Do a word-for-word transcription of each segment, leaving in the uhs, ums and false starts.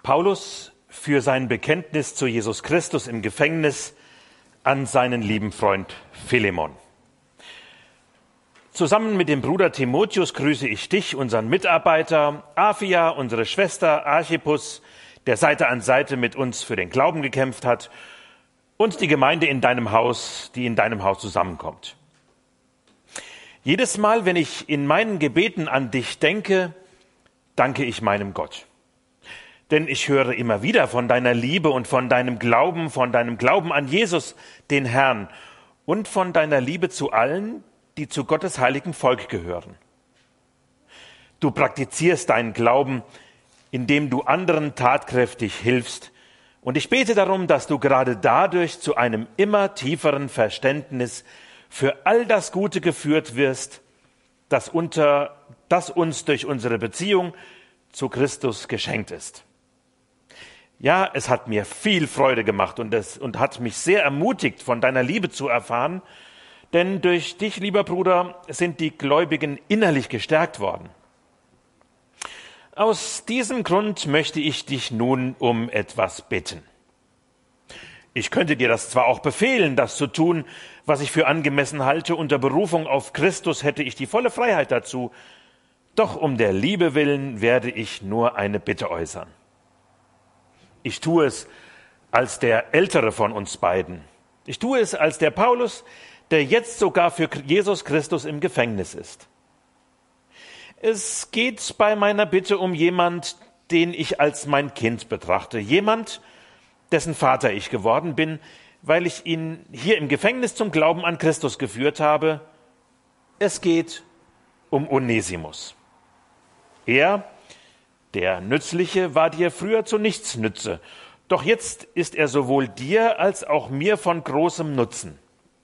Paulus für sein Bekenntnis zu Jesus Christus im Gefängnis an seinen lieben Freund Philemon. Zusammen mit dem Bruder Timotheus grüße ich dich, unseren Mitarbeiter, Aphia, unsere Schwester Archippus, der Seite an Seite mit uns für den Glauben gekämpft hat, und die Gemeinde in deinem Haus, die in deinem Haus zusammenkommt. Jedes Mal, wenn ich in meinen Gebeten an dich denke, danke ich meinem Gott. Denn ich höre immer wieder von deiner Liebe und von deinem Glauben, von deinem Glauben an Jesus, den Herrn, und von deiner Liebe zu allen, die zu Gottes heiligen Volk gehören. Du praktizierst deinen Glauben, indem du anderen tatkräftig hilfst, und ich bete darum, dass du gerade dadurch zu einem immer tieferen Verständnis für all das Gute geführt wirst, das, unter, das uns durch unsere Beziehung zu Christus geschenkt ist. Ja, es hat mir viel Freude gemacht und, es, und hat mich sehr ermutigt, von deiner Liebe zu erfahren, denn durch dich, lieber Bruder, sind die Gläubigen innerlich gestärkt worden. Aus diesem Grund möchte ich dich nun um etwas bitten. Ich könnte dir das zwar auch befehlen, das zu tun, was ich für angemessen halte, unter Berufung auf Christus hätte ich die volle Freiheit dazu, doch um der Liebe willen werde ich nur eine Bitte äußern. Ich tue es als der Ältere von uns beiden. Ich tue es als der Paulus, der jetzt sogar für Jesus Christus im Gefängnis ist. Es geht bei meiner Bitte um jemand, den ich als mein Kind betrachte. Jemand, dessen Vater ich geworden bin, weil ich ihn hier im Gefängnis zum Glauben an Christus geführt habe. Es geht um Onesimus. Er, der Nützliche, war dir früher zu nichts nütze, doch jetzt ist er sowohl dir als auch mir von großem Nutzen.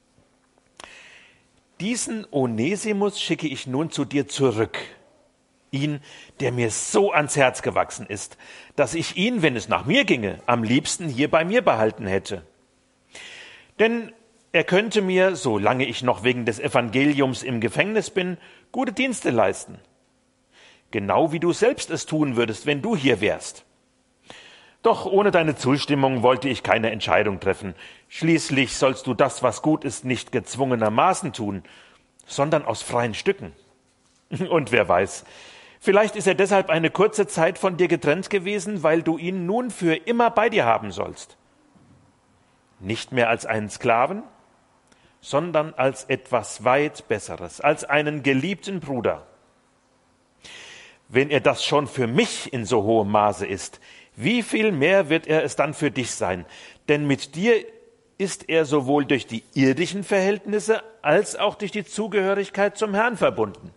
Diesen Onesimus schicke ich nun zu dir zurück, ihn, der mir so ans Herz gewachsen ist, dass ich ihn, wenn es nach mir ginge, am liebsten hier bei mir behalten hätte. Denn er könnte mir, solange ich noch wegen des Evangeliums im Gefängnis bin, gute Dienste leisten. Genau wie du selbst es tun würdest, wenn du hier wärst. Doch ohne deine Zustimmung wollte ich keine Entscheidung treffen. Schließlich sollst du das, was gut ist, nicht gezwungenermaßen tun, sondern aus freien Stücken. Und wer weiß, vielleicht ist er deshalb eine kurze Zeit von dir getrennt gewesen, weil du ihn nun für immer bei dir haben sollst. Nicht mehr als einen Sklaven, sondern als etwas weit Besseres, als einen geliebten Bruder. Wenn er das schon für mich in so hohem Maße ist, wie viel mehr wird er es dann für dich sein? Denn mit dir ist er sowohl durch die irdischen Verhältnisse als auch durch die Zugehörigkeit zum Herrn verbunden.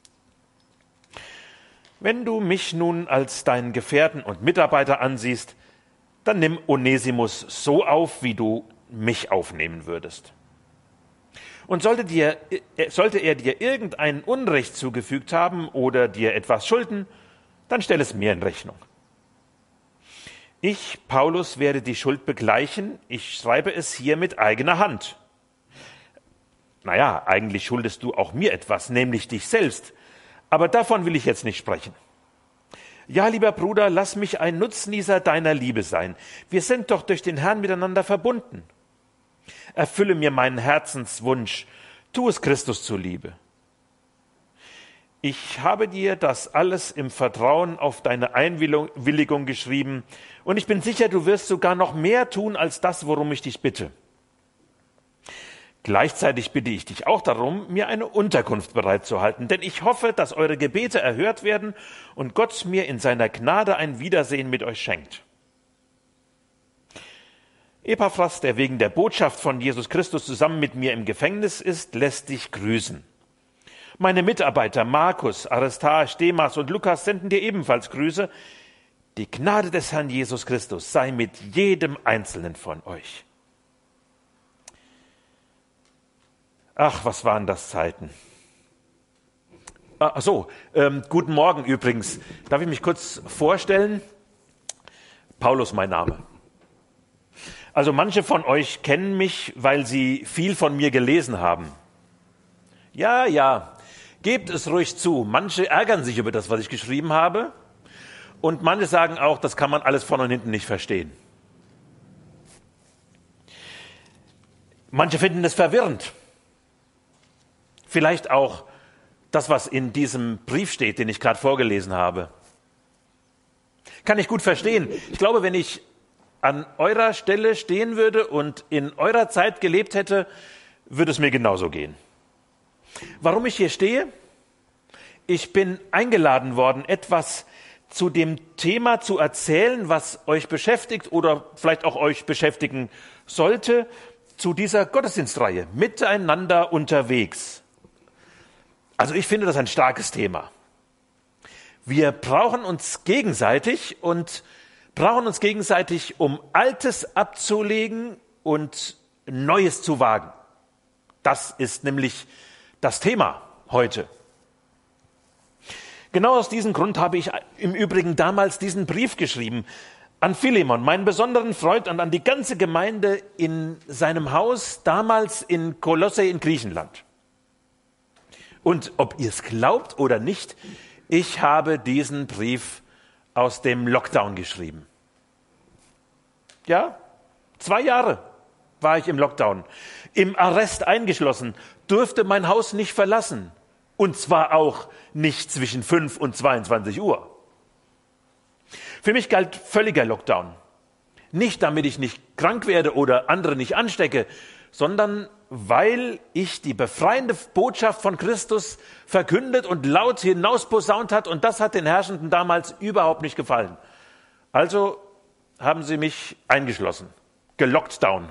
Wenn du mich nun als deinen Gefährten und Mitarbeiter ansiehst, dann nimm Onesimus so auf, wie du mich aufnehmen würdest. Und sollte, dir, sollte er dir irgendein Unrecht zugefügt haben oder dir etwas schulden, dann stell es mir in Rechnung. Ich, Paulus, werde die Schuld begleichen, ich schreibe es hier mit eigener Hand. Naja, eigentlich schuldest du auch mir etwas, nämlich dich selbst, aber davon will ich jetzt nicht sprechen. Ja, lieber Bruder, lass mich ein Nutznießer deiner Liebe sein. Wir sind doch durch den Herrn miteinander verbunden. Erfülle mir meinen Herzenswunsch, tu es Christus zuliebe. Ich habe dir das alles im Vertrauen auf deine Einwilligung geschrieben und ich bin sicher, du wirst sogar noch mehr tun als das, worum ich dich bitte. Gleichzeitig bitte ich dich auch darum, mir eine Unterkunft bereitzuhalten, denn ich hoffe, dass eure Gebete erhört werden und Gott mir in seiner Gnade ein Wiedersehen mit euch schenkt. Epaphras, der wegen der Botschaft von Jesus Christus zusammen mit mir im Gefängnis ist, lässt dich grüßen. Meine Mitarbeiter Markus, Aristarch, Demas und Lukas senden dir ebenfalls Grüße. Die Gnade des Herrn Jesus Christus sei mit jedem Einzelnen von euch. Ach, was waren das Zeiten? Ach so, ähm, guten Morgen übrigens. Darf ich mich kurz vorstellen? Paulus mein Name. Also manche von euch kennen mich, weil sie viel von mir gelesen haben. Ja, ja, gebt es ruhig zu. Manche ärgern sich über das, was ich geschrieben habe. Und manche sagen auch, das kann man alles vorne und hinten nicht verstehen. Manche finden es verwirrend. Vielleicht auch das, was in diesem Brief steht, den ich gerade vorgelesen habe. Kann ich gut verstehen. Ich glaube, wenn ich an eurer Stelle stehen würde und in eurer Zeit gelebt hätte, würde es mir genauso gehen. Warum ich hier stehe? Ich bin eingeladen worden, etwas zu dem Thema zu erzählen, was euch beschäftigt oder vielleicht auch euch beschäftigen sollte, zu dieser Gottesdienstreihe, miteinander unterwegs. Also ich finde das ein starkes Thema. Wir brauchen uns gegenseitig und brauchen uns gegenseitig, um Altes abzulegen und Neues zu wagen. Das ist nämlich das Thema heute. Genau aus diesem Grund habe ich im Übrigen damals diesen Brief geschrieben an Philemon, meinen besonderen Freund, und an die ganze Gemeinde in seinem Haus, damals in Kolosse in Griechenland. Und ob ihr es glaubt oder nicht, ich habe diesen Brief aus dem Lockdown geschrieben. Ja, zwei Jahre war ich im Lockdown, im Arrest eingeschlossen, durfte mein Haus nicht verlassen. Und zwar auch nicht zwischen fünf und zweiundzwanzig Uhr. Für mich galt völliger Lockdown. Nicht, damit ich nicht krank werde oder andere nicht anstecke, sondern weil ich die befreiende Botschaft von Christus verkündet und laut hinausposaunt hat. Und das hat den Herrschenden damals überhaupt nicht gefallen. Also haben sie mich eingeschlossen, gelockt down.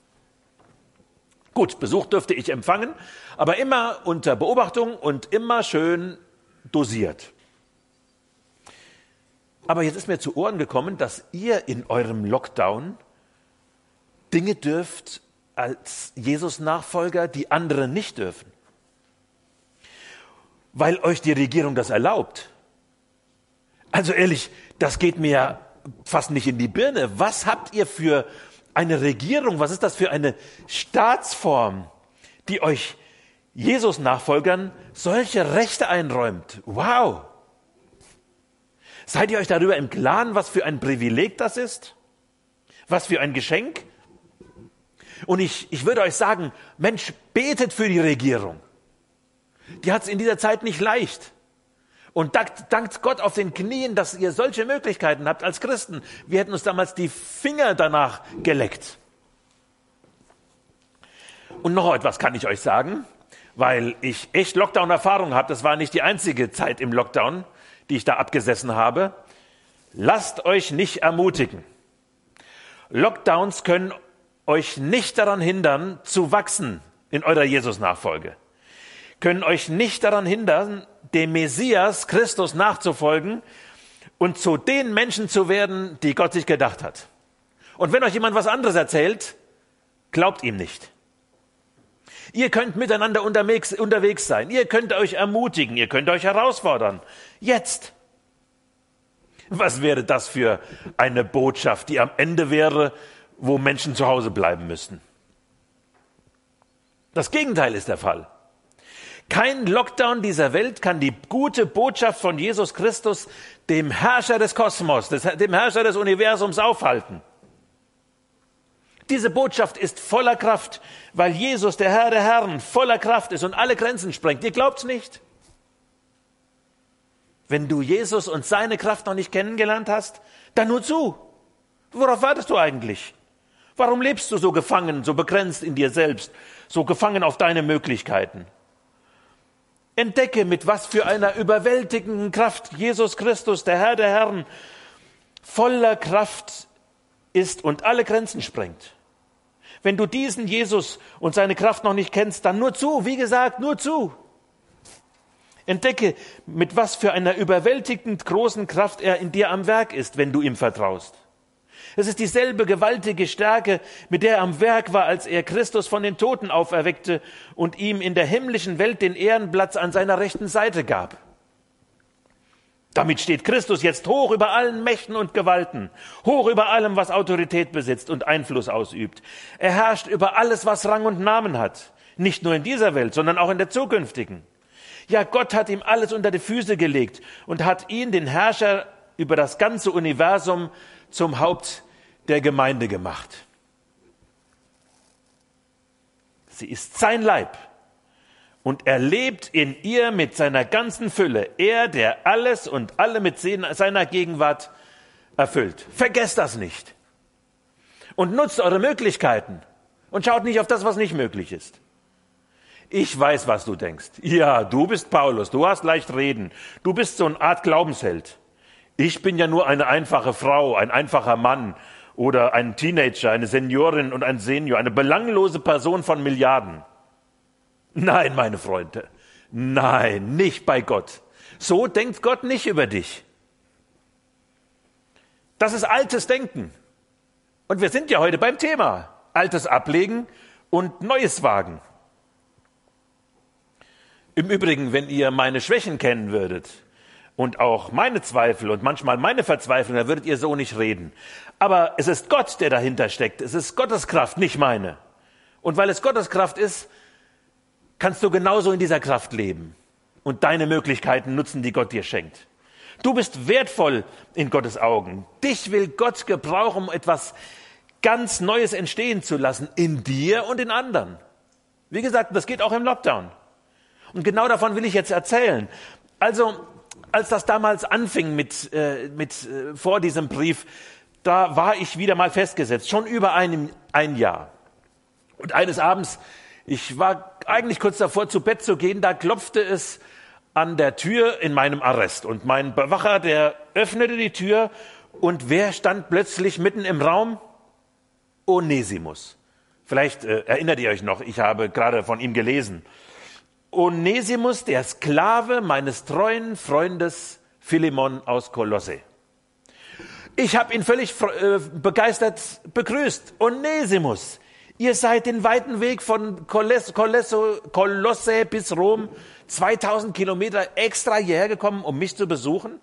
Gut, Besuch dürfte ich empfangen, aber immer unter Beobachtung und immer schön dosiert. Aber jetzt ist mir zu Ohren gekommen, dass ihr in eurem Lockdown Dinge dürft als Jesus-Nachfolger, die andere nicht dürfen. Weil euch die Regierung das erlaubt. Also ehrlich, das geht mir ja fast nicht in die Birne. Was habt ihr für eine Regierung, was ist das für eine Staatsform, die euch Jesus-Nachfolgern solche Rechte einräumt? Wow! Seid ihr euch darüber im Klaren, was für ein Privileg das ist? Was für ein Geschenk? Und ich, ich würde euch sagen, Mensch, betet für die Regierung. Die hat es in dieser Zeit nicht leicht. Und dankt, dankt Gott auf den Knien, dass ihr solche Möglichkeiten habt als Christen. Wir hätten uns damals die Finger danach geleckt. Und noch etwas kann ich euch sagen, weil ich echt Lockdown-Erfahrung habe. Das war nicht die einzige Zeit im Lockdown, die ich da abgesessen habe. Lasst euch nicht ermutigen. Lockdowns können euch nicht daran hindern, zu wachsen in eurer Jesus-Nachfolge. Können euch nicht daran hindern, dem Messias Christus nachzufolgen und zu den Menschen zu werden, die Gott sich gedacht hat. Und wenn euch jemand was anderes erzählt, glaubt ihm nicht. Ihr könnt miteinander unterwegs, unterwegs sein, ihr könnt euch ermutigen, ihr könnt euch herausfordern. Jetzt. Was wäre das für eine Botschaft, die am Ende wäre, wo Menschen zu Hause bleiben müssten? Das Gegenteil ist der Fall. Kein Lockdown dieser Welt kann die gute Botschaft von Jesus Christus, dem Herrscher des Kosmos, des, dem Herrscher des Universums, aufhalten. Diese Botschaft ist voller Kraft, weil Jesus, der Herr der Herren, voller Kraft ist und alle Grenzen sprengt. Ihr glaubt's nicht? Wenn du Jesus und seine Kraft noch nicht kennengelernt hast, dann nur zu. Worauf wartest du eigentlich? Warum lebst du so gefangen, so begrenzt in dir selbst, so gefangen auf deine Möglichkeiten? Entdecke, mit was für einer überwältigenden Kraft Jesus Christus, der Herr der Herren, voller Kraft ist und alle Grenzen sprengt. Wenn du diesen Jesus und seine Kraft noch nicht kennst, dann nur zu, wie gesagt, nur zu. Entdecke, mit was für einer überwältigend großen Kraft er in dir am Werk ist, wenn du ihm vertraust. Es ist dieselbe gewaltige Stärke, mit der er am Werk war, als er Christus von den Toten auferweckte und ihm in der himmlischen Welt den Ehrenplatz an seiner rechten Seite gab. Damit steht Christus jetzt hoch über allen Mächten und Gewalten, hoch über allem, was Autorität besitzt und Einfluss ausübt. Er herrscht über alles, was Rang und Namen hat, nicht nur in dieser Welt, sondern auch in der zukünftigen. Ja, Gott hat ihm alles unter die Füße gelegt und hat ihn, den Herrscher über das ganze Universum zum Haupt der Gemeinde gemacht. Sie ist sein Leib und er lebt in ihr mit seiner ganzen Fülle. Er, der alles und alle mit seiner Gegenwart erfüllt. Vergesst das nicht und nutzt eure Möglichkeiten und schaut nicht auf das, was nicht möglich ist. Ich weiß, was du denkst. Ja, du bist Paulus, du hast leicht reden. Du bist so eine Art Glaubensheld. Ich bin ja nur eine einfache Frau, ein einfacher Mann oder ein Teenager, eine Seniorin und ein Senior, eine belanglose Person von Milliarden. Nein, meine Freunde, nein, nicht bei Gott. So denkt Gott nicht über dich. Das ist altes Denken. Und wir sind ja heute beim Thema. Altes ablegen und Neues wagen. Im Übrigen, wenn ihr meine Schwächen kennen würdet und auch meine Zweifel und manchmal meine Verzweiflung, dann würdet ihr so nicht reden. Aber es ist Gott, der dahinter steckt. Es ist Gottes Kraft, nicht meine. Und weil es Gottes Kraft ist, kannst du genauso in dieser Kraft leben und deine Möglichkeiten nutzen, die Gott dir schenkt. Du bist wertvoll in Gottes Augen. Dich will Gott gebrauchen, um etwas ganz Neues entstehen zu lassen, in dir und in anderen. Wie gesagt, das geht auch im Lockdown. Und genau davon will ich jetzt erzählen. Also, als das damals anfing mit, äh, mit äh, vor diesem Brief, da war ich wieder mal festgesetzt, schon über ein, ein Jahr. Und eines Abends, ich war eigentlich kurz davor, zu Bett zu gehen, da klopfte es an der Tür in meinem Arrest. Und mein Bewacher, der öffnete die Tür und wer stand plötzlich mitten im Raum? Onesimus. Vielleicht äh, erinnert ihr euch noch, ich habe gerade von ihm gelesen. Onesimus, der Sklave meines treuen Freundes Philemon aus Kolosse. Ich habe ihn völlig äh, begeistert begrüßt. Onesimus, ihr seid den weiten Weg von Kolosse, Kolosse, Kolosse bis Rom, zweitausend Kilometer extra hierher gekommen, um mich zu besuchen?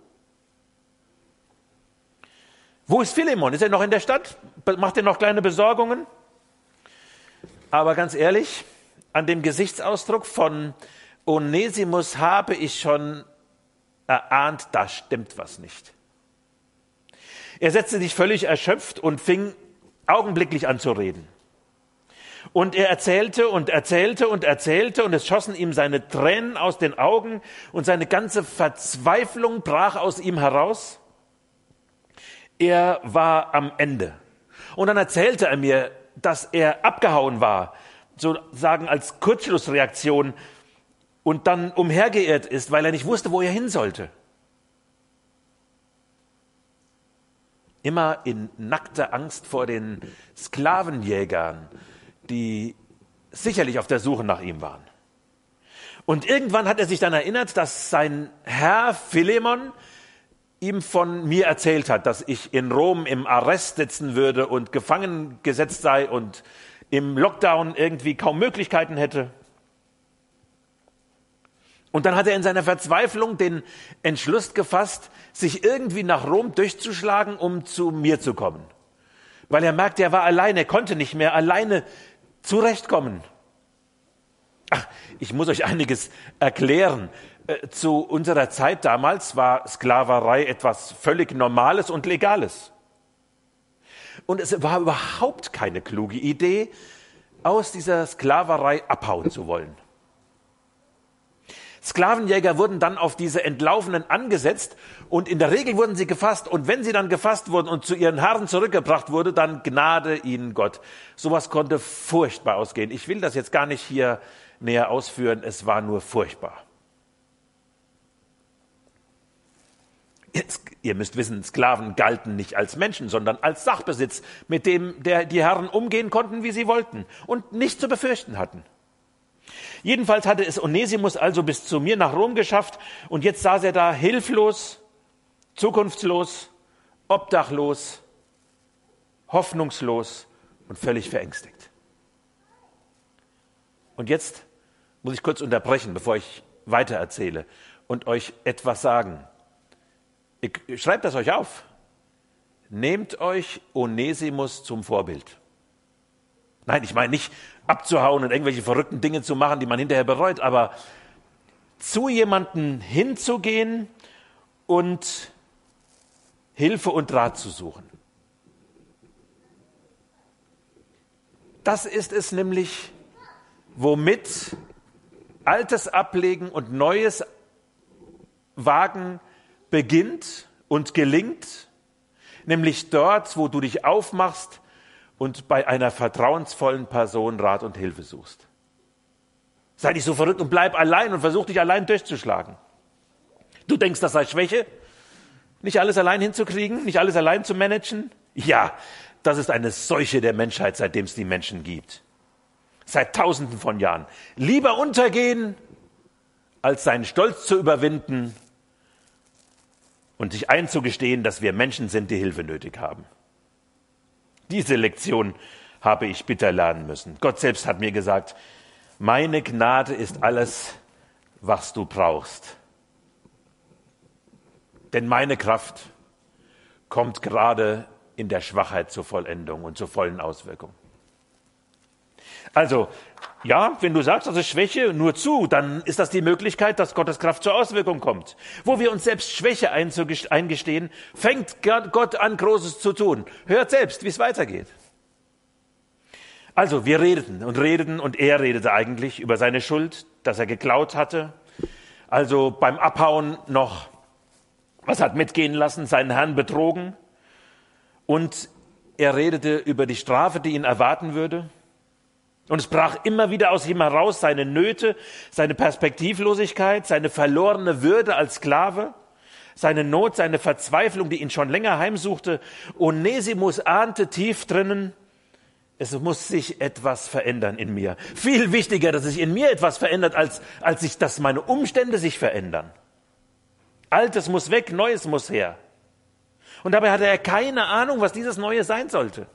Wo ist Philemon? Ist er noch in der Stadt? Macht er noch kleine Besorgungen? Aber ganz ehrlich, an dem Gesichtsausdruck von Onesimus habe ich schon erahnt, da stimmt was nicht. Er setzte sich völlig erschöpft und fing augenblicklich an zu reden. Und er erzählte und erzählte und erzählte und es schossen ihm seine Tränen aus den Augen und seine ganze Verzweiflung brach aus ihm heraus. Er war am Ende. Und dann erzählte er mir, dass er abgehauen war, sozusagen als Kurzschlussreaktion und dann umhergeirrt ist, weil er nicht wusste, wo er hin sollte. Immer in nackter Angst vor den Sklavenjägern, die sicherlich auf der Suche nach ihm waren. Und irgendwann hat er sich dann erinnert, dass sein Herr Philemon ihm von mir erzählt hat, dass ich in Rom im Arrest sitzen würde und gefangen gesetzt sei und im Lockdown irgendwie kaum Möglichkeiten hätte. Und dann hat er in seiner Verzweiflung den Entschluss gefasst, sich irgendwie nach Rom durchzuschlagen, um zu mir zu kommen. Weil er merkte, er war alleine, er konnte nicht mehr alleine zurechtkommen. Ach, ich muss euch einiges erklären. Zu unserer Zeit damals war Sklaverei etwas völlig Normales und Legales. Und es war überhaupt keine kluge Idee, aus dieser Sklaverei abhauen zu wollen. Sklavenjäger wurden dann auf diese Entlaufenen angesetzt und in der Regel wurden sie gefasst. Und wenn sie dann gefasst wurden und zu ihren Herren zurückgebracht wurde, dann gnade ihnen Gott. Sowas konnte furchtbar ausgehen. Ich will das jetzt gar nicht hier näher ausführen, es war nur furchtbar. Jetzt, ihr müsst wissen, Sklaven galten nicht als Menschen, sondern als Sachbesitz, mit dem der, die Herren umgehen konnten, wie sie wollten und nichts zu befürchten hatten. Jedenfalls hatte es Onesimus also bis zu mir nach Rom geschafft und jetzt saß er da hilflos, zukunftslos, obdachlos, hoffnungslos und völlig verängstigt. Und jetzt muss ich kurz unterbrechen, bevor ich weitererzähle und euch etwas sagen. Ich, schreibt das euch auf. Nehmt euch Onesimus zum Vorbild. Nein, ich meine nicht abzuhauen und irgendwelche verrückten Dinge zu machen, die man hinterher bereut, aber zu jemandem hinzugehen und Hilfe und Rat zu suchen. Das ist es nämlich, womit Altes ablegen und Neues wagen beginnt und gelingt, nämlich dort, wo du dich aufmachst und bei einer vertrauensvollen Person Rat und Hilfe suchst. Sei nicht so verrückt und bleib allein und versuch dich allein durchzuschlagen. Du denkst, das sei Schwäche, nicht alles allein hinzukriegen, nicht alles allein zu managen? Ja, das ist eine Seuche der Menschheit, seitdem es die Menschen gibt. Seit Tausenden von Jahren. Lieber untergehen, als seinen Stolz zu überwinden und sich einzugestehen, dass wir Menschen sind, die Hilfe nötig haben. Diese Lektion habe ich bitter lernen müssen. Gott selbst hat mir gesagt, meine Gnade ist alles, was du brauchst. Denn meine Kraft kommt gerade in der Schwachheit zur Vollendung und zur vollen Auswirkung. Also, ja, wenn du sagst, das ist Schwäche, nur zu, dann ist das die Möglichkeit, dass Gottes Kraft zur Auswirkung kommt. Wo wir uns selbst Schwäche eingestehen, fängt Gott an, Großes zu tun. Hört selbst, wie es weitergeht. Also, wir redeten und redeten und er redete eigentlich über seine Schuld, dass er geklaut hatte. Also beim Abhauen noch was hat mitgehen lassen, seinen Herrn betrogen. Und er redete über die Strafe, die ihn erwarten würde. Und es brach immer wieder aus ihm heraus seine Nöte, seine Perspektivlosigkeit, seine verlorene Würde als Sklave, seine Not, seine Verzweiflung, die ihn schon länger heimsuchte. Onesimus ahnte tief drinnen, es muss sich etwas verändern in mir. Viel wichtiger, dass sich in mir etwas verändert, als, als sich, dass meine Umstände sich verändern. Altes muss weg, Neues muss her. Und dabei hatte er keine Ahnung, was dieses Neue sein sollte.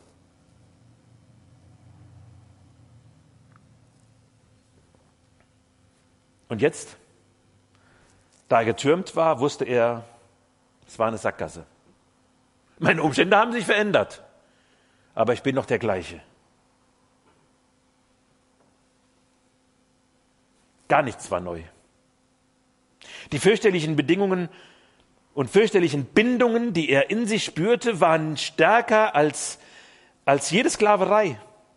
Und jetzt, da er getürmt war, wusste er, es war eine Sackgasse. Meine Umstände haben sich verändert, aber ich bin noch der gleiche. Gar nichts war neu. Die fürchterlichen Bedingungen und fürchterlichen Bindungen, die er in sich spürte, waren stärker als, als jede Sklaverei.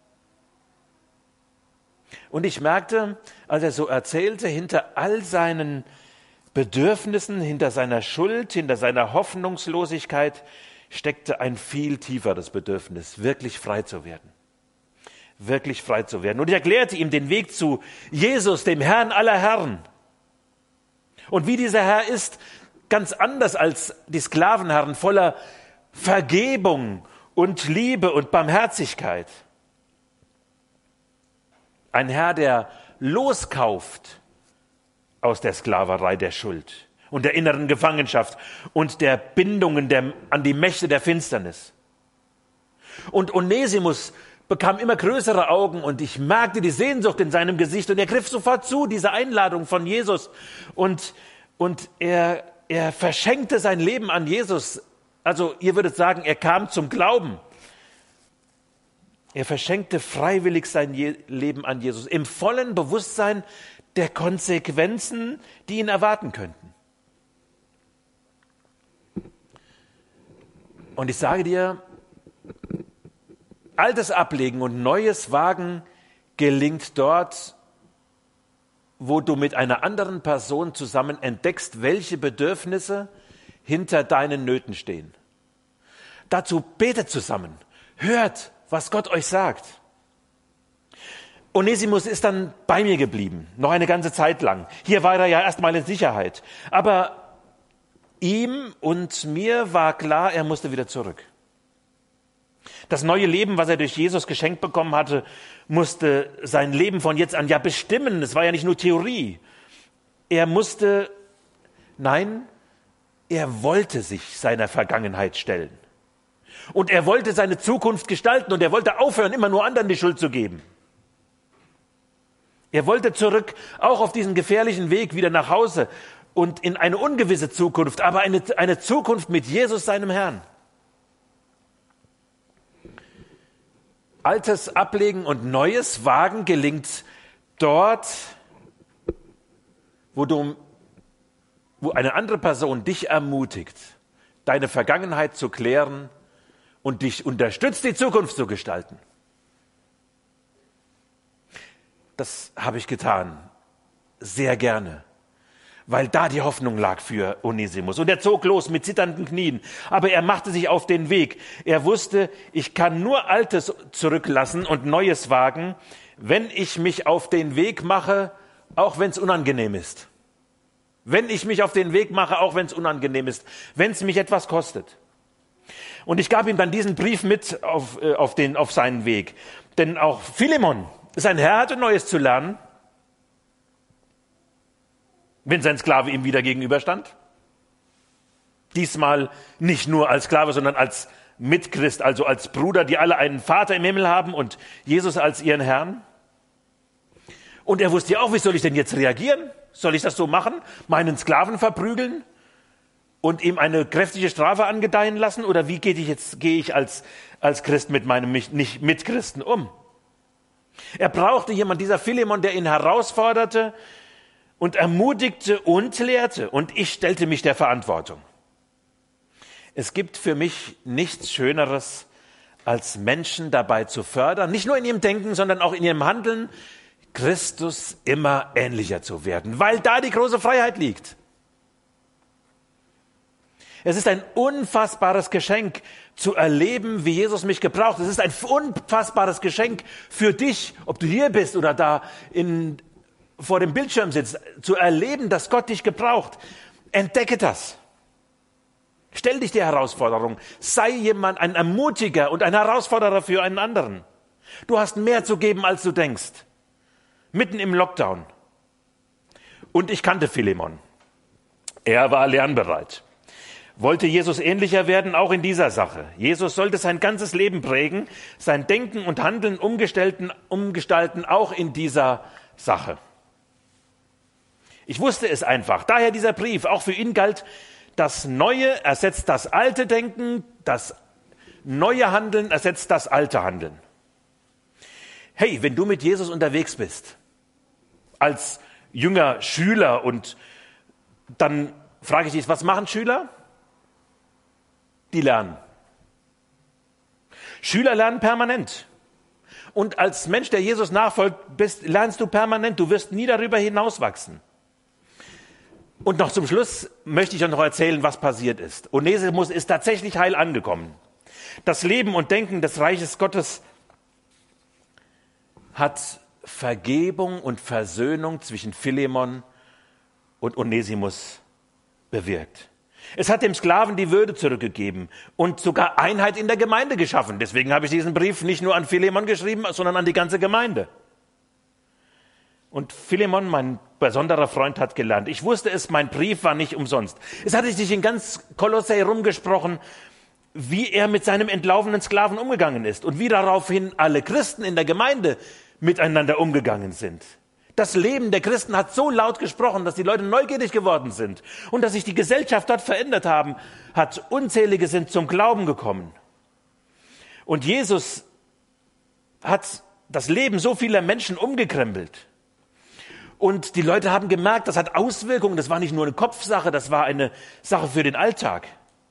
Und ich merkte, als er so erzählte, hinter all seinen Bedürfnissen, hinter seiner Schuld, hinter seiner Hoffnungslosigkeit steckte ein viel tieferes Bedürfnis, wirklich frei zu werden. Wirklich frei zu werden. Und ich erklärte ihm den Weg zu Jesus, dem Herrn aller Herren. Und wie dieser Herr ist, ganz anders als die Sklavenherren, voller Vergebung und Liebe und Barmherzigkeit. Ein Herr, der loskauft aus der Sklaverei der Schuld und der inneren Gefangenschaft und der Bindungen der, an die Mächte der Finsternis. Und Onesimus bekam immer größere Augen und ich merkte die Sehnsucht in seinem Gesicht und er griff sofort zu, diese Einladung von Jesus. Und, und er, er verschenkte sein Leben an Jesus. Also ihr würdet sagen, er kam zum Glauben. Er verschenkte freiwillig sein Leben an Jesus, im vollen Bewusstsein der Konsequenzen, die ihn erwarten könnten. Und ich sage dir, Altes ablegen und Neues wagen gelingt dort, wo du mit einer anderen Person zusammen entdeckst, welche Bedürfnisse hinter deinen Nöten stehen. Dazu betet zusammen, hört, was Gott euch sagt. Onesimus ist dann bei mir geblieben, noch eine ganze Zeit lang. Hier war er ja erstmal in Sicherheit. Aber ihm und mir war klar, er musste wieder zurück. Das neue Leben, was er durch Jesus geschenkt bekommen hatte, musste sein Leben von jetzt an ja bestimmen. Es war ja nicht nur Theorie. Er musste, nein, er wollte sich seiner Vergangenheit stellen. Und er wollte seine Zukunft gestalten und er wollte aufhören, immer nur anderen die Schuld zu geben. Er wollte zurück, auch auf diesen gefährlichen Weg wieder nach Hause und in eine ungewisse Zukunft, aber eine, eine Zukunft mit Jesus, seinem Herrn. Altes ablegen und Neues wagen gelingt dort, wo, du, wo eine andere Person dich ermutigt, deine Vergangenheit zu klären und dich unterstützt, die Zukunft zu gestalten. Das habe ich getan, sehr gerne, weil da die Hoffnung lag für Onesimus. Und er zog los mit zitternden Knien, aber er machte sich auf den Weg. Er wusste, ich kann nur Altes zurücklassen und Neues wagen, wenn ich mich auf den Weg mache, auch wenn es unangenehm ist. Wenn ich mich auf den Weg mache, auch wenn es unangenehm ist, wenn es mich etwas kostet. Und ich gab ihm dann diesen Brief mit auf, äh, auf, den, auf seinen Weg. Denn auch Philemon, sein Herr, hatte Neues zu lernen, wenn sein Sklave ihm wieder gegenüberstand. Diesmal nicht nur als Sklave, sondern als Mitchrist, also als Bruder, die alle einen Vater im Himmel haben und Jesus als ihren Herrn. Und er wusste ja auch, wie soll ich denn jetzt reagieren? Soll ich das so machen? Meinen Sklaven verprügeln und ihm eine kräftige Strafe angedeihen lassen? Oder wie gehe ich jetzt, gehe ich als, als Christ mit meinem nicht Mitchristen um? Er brauchte jemand, dieser Philemon, der ihn herausforderte und ermutigte und lehrte. Und ich stellte mich der Verantwortung. Es gibt für mich nichts Schöneres, als Menschen dabei zu fördern, nicht nur in ihrem Denken, sondern auch in ihrem Handeln, Christus immer ähnlicher zu werden, weil da die große Freiheit liegt. Es ist ein unfassbares Geschenk, zu erleben, wie Jesus mich gebraucht. Es ist ein unfassbares Geschenk für dich, ob du hier bist oder da in, vor dem Bildschirm sitzt, zu erleben, dass Gott dich gebraucht. Entdecke das. Stell dich der Herausforderung. Sei jemand, ein Ermutiger und ein Herausforderer für einen anderen. Du hast mehr zu geben, als du denkst. Mitten im Lockdown. Und ich kannte Philemon. Er war lernbereit. Wollte Jesus ähnlicher werden, auch in dieser Sache. Jesus sollte sein ganzes Leben prägen, sein Denken und Handeln umgestalten, umgestalten, auch in dieser Sache. Ich wusste es einfach. Daher dieser Brief. Auch für ihn galt, das Neue ersetzt das alte Denken, das neue Handeln ersetzt das alte Handeln. Hey, wenn du mit Jesus unterwegs bist, als junger Schüler, und dann frage ich dich, was machen Schüler? Die lernen. Schüler lernen permanent. Und als Mensch, der Jesus nachfolgt, bist, lernst du permanent. Du wirst nie darüber hinauswachsen. Und noch zum Schluss möchte ich euch noch erzählen, was passiert ist. Onesimus ist tatsächlich heil angekommen. Das Leben und Denken des Reiches Gottes hat Vergebung und Versöhnung zwischen Philemon und Onesimus bewirkt. Es hat dem Sklaven die Würde zurückgegeben und sogar Einheit in der Gemeinde geschaffen. Deswegen habe ich diesen Brief nicht nur an Philemon geschrieben, sondern an die ganze Gemeinde. Und Philemon, mein besonderer Freund, hat gelernt. Ich wusste es, mein Brief war nicht umsonst. Es hatte sich in ganz Kolossä herumgesprochen, wie er mit seinem entlaufenen Sklaven umgegangen ist und wie daraufhin alle Christen in der Gemeinde miteinander umgegangen sind. Das Leben der Christen hat so laut gesprochen, dass die Leute neugierig geworden sind und dass sich die Gesellschaft dort verändert haben, hat unzählige sind zum Glauben gekommen. Und Jesus hat das Leben so vieler Menschen umgekrempelt. Und die Leute haben gemerkt, das hat Auswirkungen, das war nicht nur eine Kopfsache, das war eine Sache für den Alltag.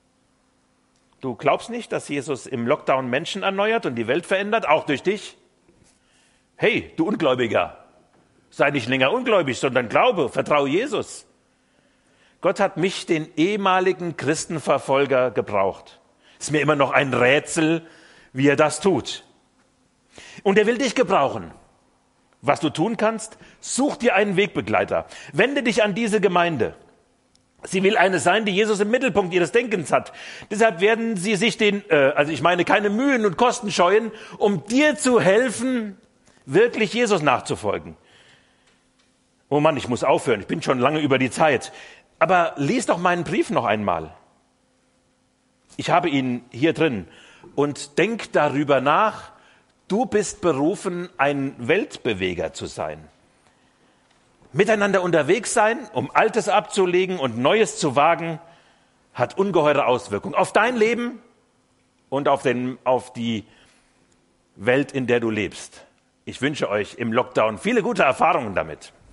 Du glaubst nicht, dass Jesus im Lockdown Menschen erneuert und die Welt verändert, auch durch dich? Hey, du Ungläubiger! Sei nicht länger ungläubig, sondern glaube, vertraue Jesus. Gott hat mich, den ehemaligen Christenverfolger, gebraucht. Ist mir immer noch ein Rätsel, wie er das tut. Und er will dich gebrauchen. Was du tun kannst, such dir einen Wegbegleiter. Wende dich an diese Gemeinde. Sie will eine sein, die Jesus im Mittelpunkt ihres Denkens hat. Deshalb werden sie sich den, äh, also ich meine, keine Mühen und Kosten scheuen, um dir zu helfen, wirklich Jesus nachzufolgen. Oh Mann, ich muss aufhören, ich bin schon lange über die Zeit. Aber lies doch meinen Brief noch einmal. Ich habe ihn hier drin. Und denk darüber nach, du bist berufen, ein Weltbeweger zu sein. Miteinander unterwegs sein, um Altes abzulegen und Neues zu wagen, hat ungeheure Auswirkungen auf dein Leben und auf, den, auf die Welt, in der du lebst. Ich wünsche euch im Lockdown viele gute Erfahrungen damit.